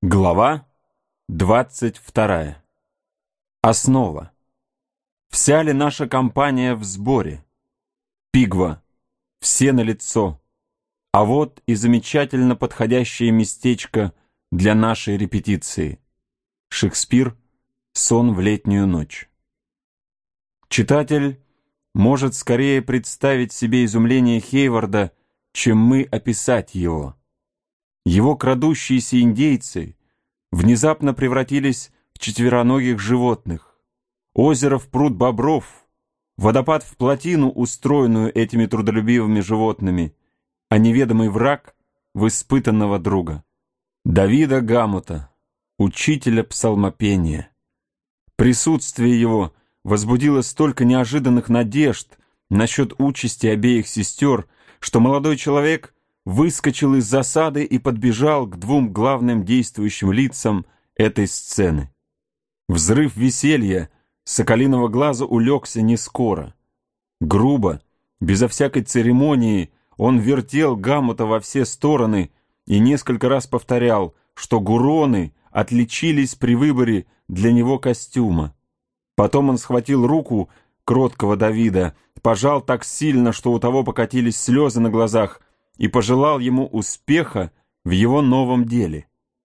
Глава 22. Основа. Вся ли наша компания в сборе? Пигва. Все налицо. А вот и замечательно подходящее местечко для нашей репетиции. Шекспир. Сон в летнюю ночь. Читатель может скорее представить себе изумление Хейварда, чем мы описать его. Его крадущиеся индейцы внезапно превратились в четвероногих животных. Озеро в пруд бобров, водопад в плотину, устроенную этими трудолюбивыми животными, а неведомый враг в испытанного друга. Давида Гамута, учителя псалмопения. Присутствие его возбудило столько неожиданных надежд насчет участи обеих сестер, что молодой человек выскочил из засады и подбежал к двум главным действующим лицам этой сцены. Взрыв веселья соколиного глаза улегся не скоро. Грубо, безо всякой церемонии, он вертел Гамута во все стороны и несколько раз повторял, что гуроны отличились при выборе для него костюма. Потом он схватил руку кроткого Давида, пожал так сильно, что у того покатились слезы на глазах, и пожелал ему успеха в его новом деле.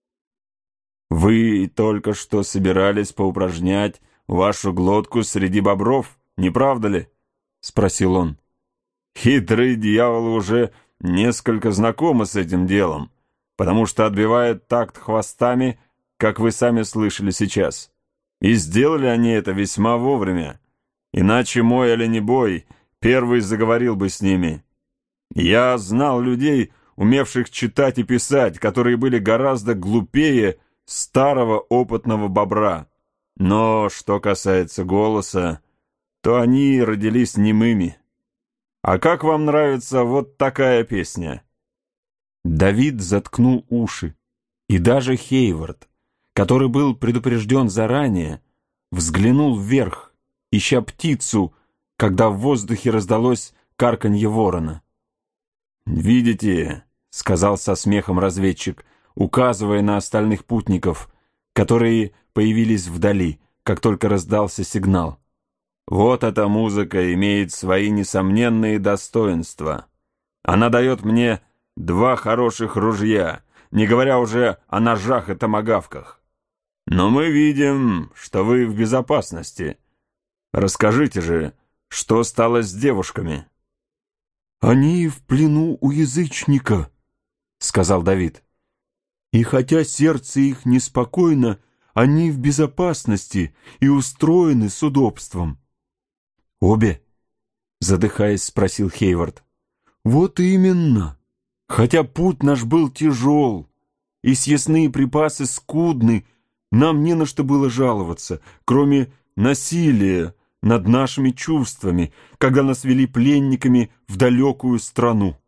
«Вы только что собирались поупражнять вашу глотку среди бобров, не правда ли?» — спросил он. «Хитрые дьяволы уже несколько знакомы с этим делом, потому что отбивают такт хвостами, как вы сами слышали сейчас. И сделали они это весьма вовремя, иначе мой оленебой первый заговорил бы с ними. Я знал людей, умевших читать и писать, которые были гораздо глупее старого опытного бобра. Но что касается голоса, то они родились немыми. А как вам нравится вот такая песня?» Давид заткнул уши, и даже Хейвард, который был предупрежден заранее, взглянул вверх, ища птицу, когда в воздухе раздалось карканье ворона. «Видите», — сказал со смехом разведчик, указывая на остальных путников, которые появились вдали, как только раздался сигнал. «Вот эта музыка имеет свои несомненные достоинства. Она дает мне 2 хороших ружья, не говоря уже о ножах и томагавках. Но мы видим, что вы в безопасности. Расскажите же, что стало с девушками?» «Они в плену у язычника», — сказал Давид. «И хотя сердце их неспокойно, они в безопасности и устроены с удобством». «Обе?» — задыхаясь, спросил Хейвард. «Вот именно. Хотя путь наш был тяжел, и съестные припасы скудны, нам не на что было жаловаться, кроме насилия над нашими чувствами, когда нас вели пленниками в далекую страну».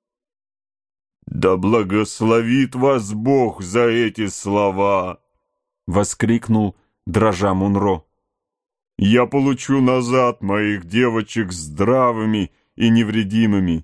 «Да благословит вас Бог за эти слова!» — воскликнул, дрожа Мунро. «Я получу назад моих девочек здравыми и невредимыми».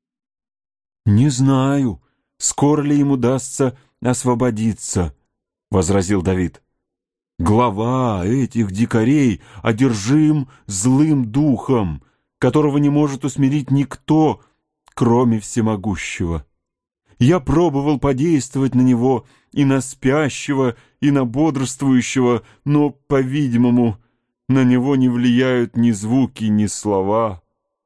«Не знаю, скоро ли им удастся освободиться», — возразил Давид. «Глава этих дикарей одержим злым духом, которого не может усмирить никто, кроме всемогущего. Я пробовал подействовать на него и на спящего, и на бодрствующего, но, по-видимому, на него не влияют ни звуки, ни слова».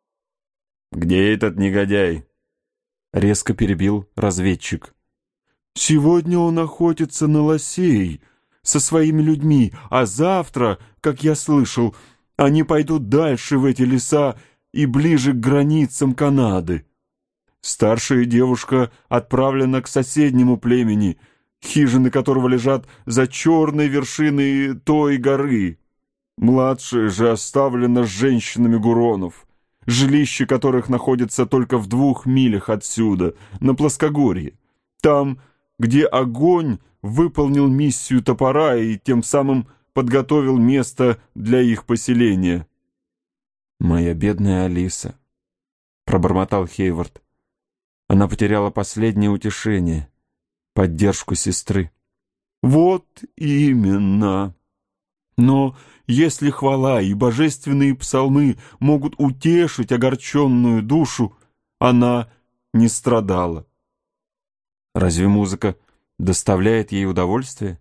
«Где этот негодяй?» — резко перебил разведчик. «Сегодня он охотится на лосей со своими людьми, а завтра, как я слышал, они пойдут дальше в эти леса и ближе к границам Канады. Старшая девушка отправлена к соседнему племени, хижины которого лежат за черной вершиной той горы. Младшая же оставлена с женщинами гуронов, жилище которых находится только в 2 милях отсюда, на плоскогорье, там, где огонь выполнил миссию топора и тем самым подготовил место для их поселения». «Моя бедная Алиса», — пробормотал Хейвард. Она потеряла последнее утешение, поддержку сестры. Вот именно. Но если хвала и божественные псалмы могут утешить огорченную душу, она не страдала. Разве музыка доставляет ей удовольствие?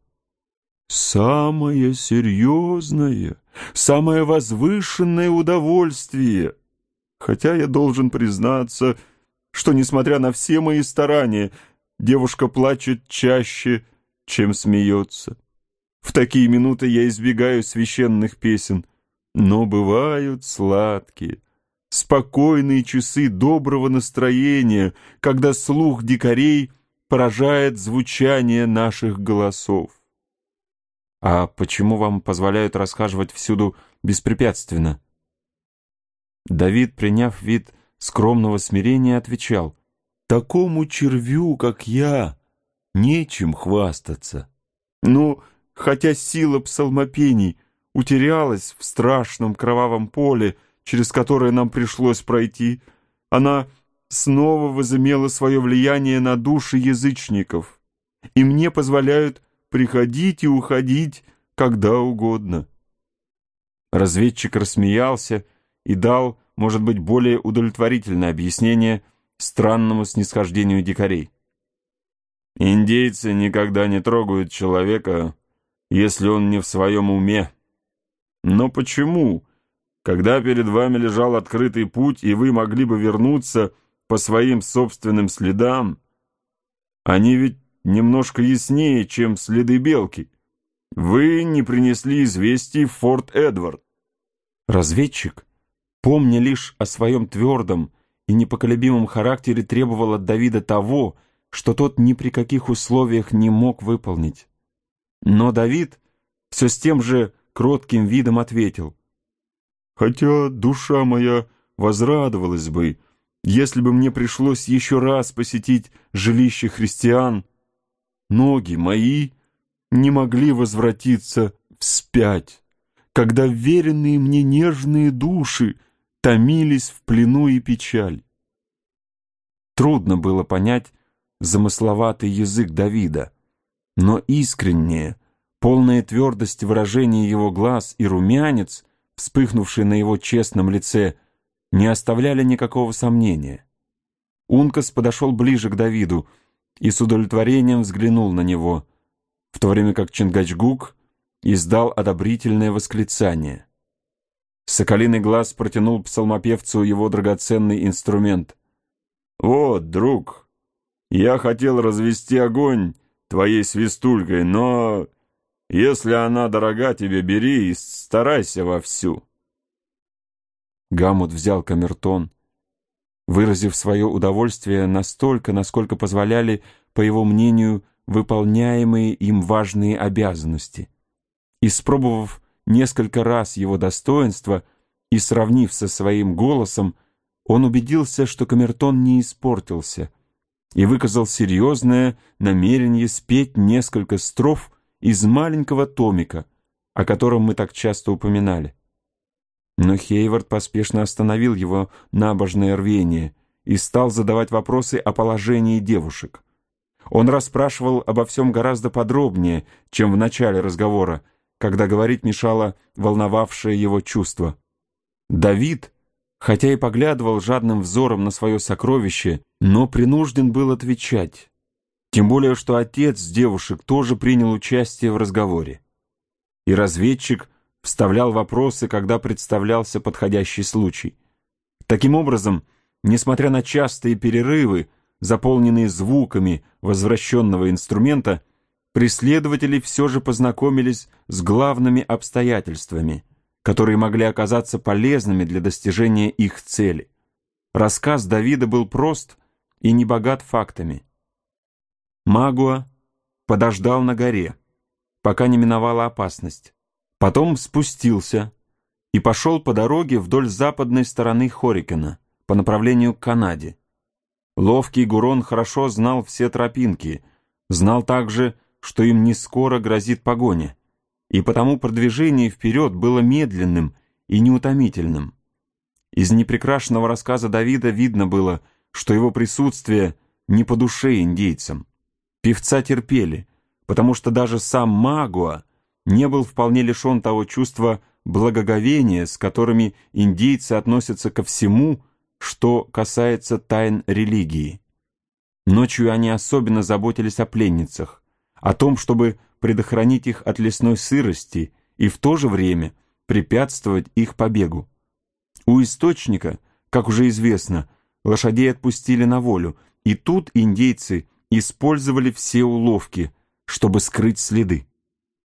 Самое серьезное, самое возвышенное удовольствие. Хотя я должен признаться, что, несмотря на все мои старания, девушка плачет чаще, чем смеется. В такие минуты я избегаю священных песен, но бывают сладкие, спокойные часы доброго настроения, когда слух дикарей поражает звучание наших голосов. А почему вам позволяют расхаживать всюду беспрепятственно? Давид, приняв вид скромного смирения, отвечал: такому червю, как я, нечем хвастаться. Но хотя сила псалмопений утерялась в страшном кровавом поле, через которое нам пришлось пройти, она снова возымела свое влияние на души язычников, и мне позволяют приходить и уходить когда угодно. Разведчик рассмеялся и дал, может быть, более удовлетворительное объяснение странному снисхождению дикарей. «Индейцы никогда не трогают человека, если он не в своем уме. Но почему, когда перед вами лежал открытый путь, и вы могли бы вернуться по своим собственным следам, они ведь немножко яснее, чем следы белки, вы не принесли известий в Форт Эдвард?» Разведчик, помня лишь о своем твердом и непоколебимом характере, требовал от Давида того, что тот ни при каких условиях не мог выполнить. Но Давид все с тем же кротким видом ответил: «Хотя душа моя возрадовалась бы, если бы мне пришлось еще раз посетить жилище христиан, ноги мои не могли возвратиться вспять, когда веренные мне нежные души томились в плену и печаль». Трудно было понять замысловатый язык Давида, но искреннее, полное твердость выражения его глаз и румянец, вспыхнувший на его честном лице, не оставляли никакого сомнения. Ункас подошел ближе к Давиду и с удовлетворением взглянул на него, в то время как Чингачгук издал одобрительное восклицание. Соколиный глаз протянул псалмопевцу его драгоценный инструмент. «Вот, друг, я хотел развести огонь твоей свистулькой, но если она дорога тебе, бери и старайся вовсю». Гамут взял камертон, выразив свое удовольствие настолько, насколько позволяли, по его мнению, выполняемые им важные обязанности. Испробовав несколько раз его достоинство и сравнив со своим голосом, он убедился, что камертон не испортился, и выказал серьезное намерение спеть несколько строф из маленького томика, о котором мы так часто упоминали. Но Хейвард поспешно остановил его набожное рвение и стал задавать вопросы о положении девушек. Он расспрашивал обо всем гораздо подробнее, чем в начале разговора, когда говорить мешало волновавшее его чувство. Давид, хотя и поглядывал жадным взором на свое сокровище, но принужден был отвечать, тем более что отец девушек тоже принял участие в разговоре. И разведчик вставлял вопросы, когда представлялся подходящий случай. Таким образом, несмотря на частые перерывы, заполненные звуками возвращенного инструмента, преследователи все же познакомились с главными обстоятельствами, которые могли оказаться полезными для достижения их цели. Рассказ Давида был прост и не богат фактами. Магуа подождал на горе, пока не миновала опасность. Потом спустился и пошел по дороге вдоль западной стороны Хорикена по направлению к Канаде. Ловкий Гурон хорошо знал все тропинки, знал также, что им не скоро грозит погоня, и потому продвижение вперед было медленным и неутомительным. Из непрекрашенного рассказа Давида видно было, что его присутствие не по душе индейцам. Певца терпели, потому что даже сам Магуа не был вполне лишен того чувства благоговения, с которыми индейцы относятся ко всему, что касается тайн религии. Ночью они особенно заботились о пленницах, о том, чтобы предохранить их от лесной сырости и в то же время препятствовать их побегу. У источника, как уже известно, лошадей отпустили на волю, и тут индейцы использовали все уловки, чтобы скрыть следы.